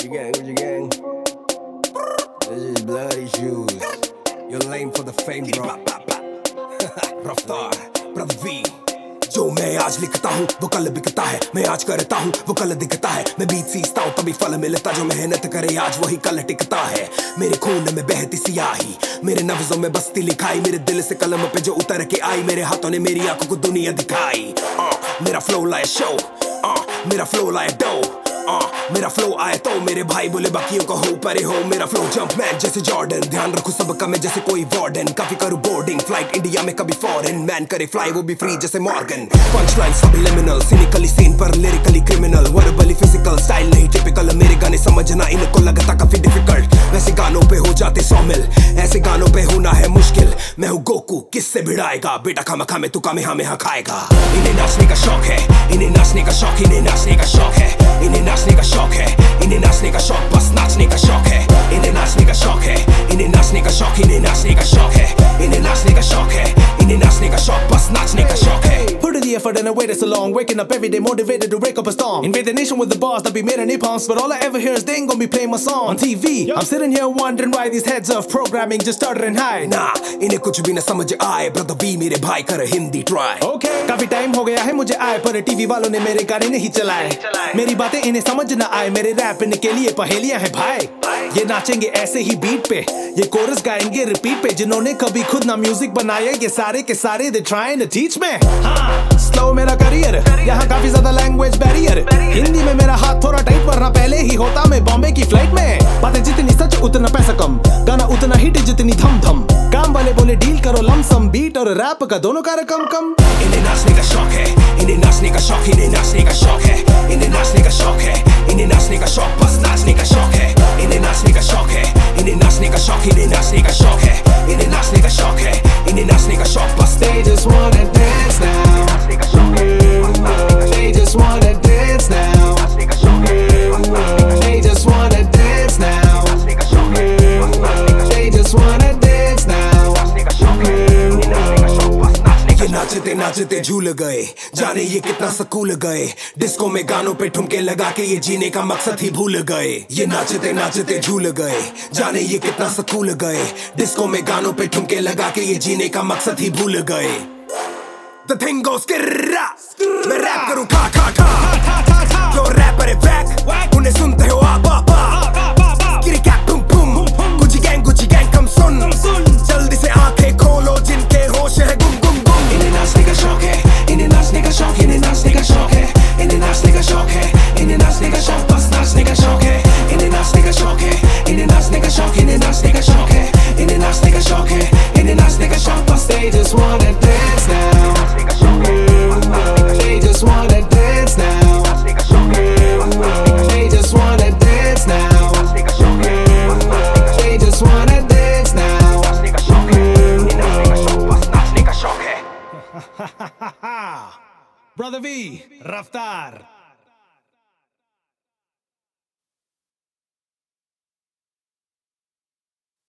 Gucci gang, Gucci gang. This is bloody shoes. You're lame for the fame, bro. रफ्तार, brother V. जो मैं आज लिखता हूँ वो कल बिकता है, मैं आज करता हूँ वो कल दिखता है। मैं बीच सीखता हूँ तभी फल मिलता, जो मेहनत करे आज वही कल टिकता है। मेरे खून में बहती सियाही, मेरे नफ्जों में बसती लिखाई, मेरे दिल से कलम पे जो उतर के आई, मेरे हाथों ने मेरी आंखों को दुनिया दिखाई। मेरा फ्लो लाए शो, मेरा फ्लो लाए डो, मेरा फ्लो आए तो मेरे भाई बोले बाकियों को हो परे हो। मेरा फ्लो जंप मैन जैसे जॉर्डन, ध्यान रखूं सबका मैं जैसे कोई वार्डन। काफी करूं बोर्डिंग फ्लाइट इंडिया में कभी फॉरेन, मैन करे फ्लाई वो भी फ्री जैसे Morgan. Punch line subliminal, cynically scene पर lyrically criminal, verbally physical style नहीं टिपिकल। मेरे गाने समझना इनको लगता काफी डिफिकल्ट, वैसे गानों पे हो जाते 100 मिल, ऐसे गानों पे होना है मुश्किल। मैं हूँ गोकू किससे भिड़ाएगा, बेटा खामा में तू कामेहामेहा खाएगा। इन्हें नाचने का शौक है, इन्हें नाचने का शौक, इन्हें नाचने का शौक है, इन्हें नाचने का शौक है, इन्हें नाचने का शौक, बस नाचने का शौक है। इन्हें नाचने का शौक है, इन्हें नाचने का शौक, इन्हें नाचने का शौक है, इन्हें नाचने का शौक है, इन्हें नाचने का शौक, बस नाचने का शौक है। Put in the effort and I waited so long, waking up every day motivated to break up a storm. Invade the nation with the bars that be made in pumps, but all I ever hear is they ain't gonna be playing my song on TV. I'm sitting here wondering why these heads of programming just stutter and hide. ना इन्हें कुछ भी न समझ आए, brother V मेरे भाई कर हिंदी ट्राई। Okay. काफी टाइम हो गया है मुझे आए, पर टीवी वालों ने मेरे गाने नहीं चलाए। मेरी बातें इन्हें समझ न आए, मेरे रैप इनके लिए पहेलियां हैं भाई। ये नाचेंगे ऐसे ही बीट पे, ये कोरस गाएंगे रिपीट पे। जिन्होंने कभी खुद ना म्यूजिक बनाया, ये सारे के सारे they trying to teach me। Slow मेरा करियर, यहाँ काफी ज्यादा लैंग्वेज बैरियर। हिंदी में मेरा हाथ थोड़ा टाइट, वरना पहले ही होता मैं बॉम्बे की फ्लाइट में। बातें जितनी सच उतना पैसा कम, गाना उतना हिट जितनी धम धम। काम वाले बोले डील करो लमसम, बीट और रैप का दोनों का रकम कम। इन्हें नाचने का शौक है, इन्हें नाचने का शौक, इन्हें नाचने का शौक है, इन्हें नाचने का शौक है, इन्हें नाचने का शौक, बस नाचने का शौक है। इन्हें नाचने का शौक है, इन्हें नाचने का शौक, इन्हें नाचने का शौक है, इन्हें नाचने का शौक है, इन्हें नाचने का शौक, बस They just wanna dance now, they just wanna dance now, they just wanna dance now, they just wanna dance now। ये नाचते नाचते झूल गए, जाने ये कितना सकूल गए। डिस्को में गानों पे ठुमके लगा के ये जीने का मकसद ही भूल गए। ये नाचते नाचते झूल गए, जाने ये कितना सकूल गए। डिस्को में गानों पे ठुमके लगा के ये जीने का मकसद ही भूल गए। The thing goes skirra, मैं रैप करूं खा खा खा। जो रैपर है वैक, उन्हें सुनते हो आप किरी कैट टुम टुम। गुची गैंग कम सुन, जल्दी से आंखें खोलो जिनके होश है गुम गुम गुम। इन्हें नाचने का शौक है, इन्हें नाचने का शौक, इन्हें नाचने का शौक है, इन्हें नाचने का शौक है, इन्हें नाचने का शौक, बस नाचने का शौक है। इन्हें नाचने का शौक है, इन्हें नाचने का शौक, इन्हें नाचने का शौक है, इन्हें नाचने का शौक है, इन्हें नाचने का शौक, बस they just wanna dance now, they just wanna dance now, they just wanna dance now, they just wanna dance now। Brother V, Raftar।